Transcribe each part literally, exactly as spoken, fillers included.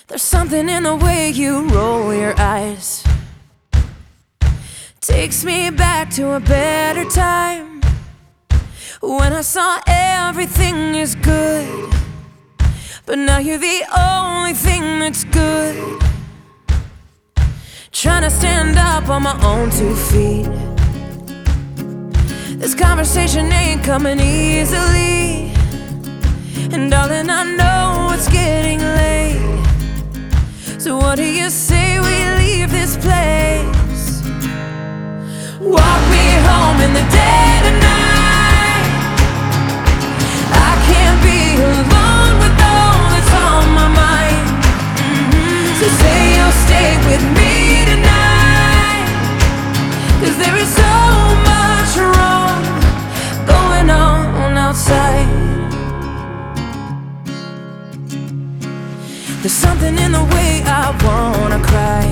There's something in the way you roll your eyes, takes me back to a better time, when I saw everything is good, but now you're the only thing that's good. Trying to stand up on my own two feet, this conversation ain't coming easily, and darling, I know it's getting late. So what do you say we leave this place? Walk me home in the dead of night. I can't be alone with all that's on my mind. Mm-hmm. So say you'll stay with me tonight, 'cause there is so much wrong going on outside. There's something in the way I wanna cry,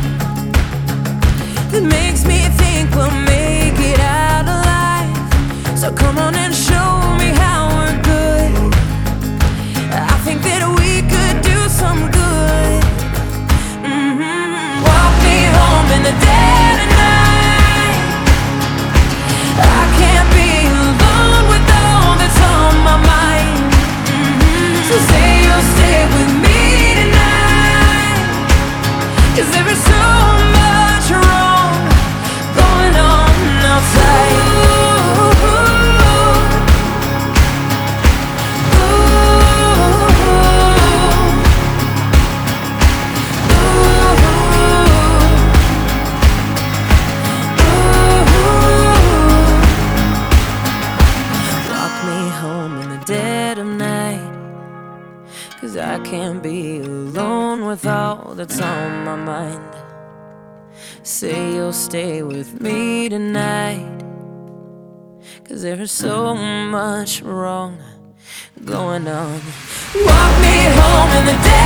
that makes me think we'll make it out alive. So come on and show me how we're good. I think that we could do some good. Mm-hmm. Walk me home in the dead of night. I can't be alone with all that's on my mind. Mm-hmm. So say you'll stay with me, 'cause there is so much wrong going on outside. Ooh, ooh, ooh. Walk me home in the dead of night, 'cause I can't be alone with all that's on my mind. Say you'll stay with me tonight, 'cause there is so much wrong going on. Walk me home in the day.